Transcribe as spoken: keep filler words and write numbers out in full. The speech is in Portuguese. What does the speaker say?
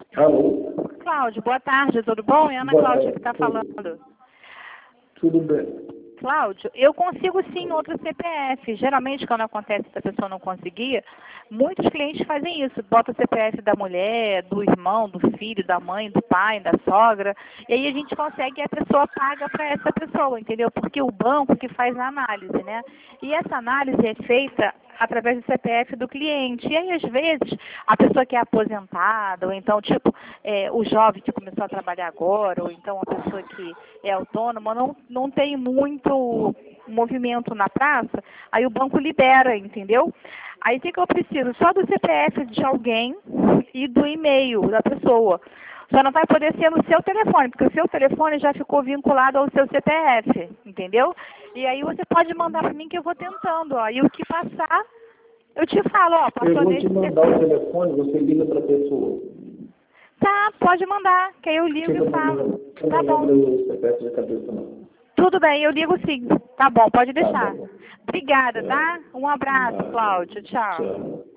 Alô? Cláudio, boa tarde, tudo bom? É a Ana Boa Cláudia tarde, que está tudo. falando. Tudo bem. Cláudio, eu consigo sim outro C P F. Geralmente, quando acontece que a pessoa não conseguia, muitos clientes fazem isso. Bota o C P F da mulher, do irmão, do filho, da mãe, do pai, da sogra. E aí a gente consegue e a pessoa paga para essa pessoa, entendeu? Porque o banco que faz a análise, né? E essa análise é feita através do C P F do cliente. E aí, às vezes, a pessoa que é aposentada, ou então, tipo, é, o jovem que começou a trabalhar agora, ou então a pessoa que é autônoma, não, não tem muito movimento na praça, aí o banco libera, entendeu? Aí o que, que eu preciso? Só do C P F de alguém e do e-mail da pessoa. Só não vai poder ser no seu telefone, porque o seu telefone já ficou vinculado ao seu C P F, entendeu? E aí você pode mandar para mim que eu vou tentando, ó. E o que passar, eu te falo, ó, Eu passou vou nesse te mandar o C P F. telefone, você liga para a pessoa. Tá, pode mandar, que aí eu ligo Chega e para mim, falo. eu Tá não bom. lembro o C P F de cabeça, não. Tudo bem, eu ligo sim. Tá bom, pode Tá deixar. bom. Obrigada, Tchau. tá? Um abraço, Nada. Cláudio. Tchau. Tchau.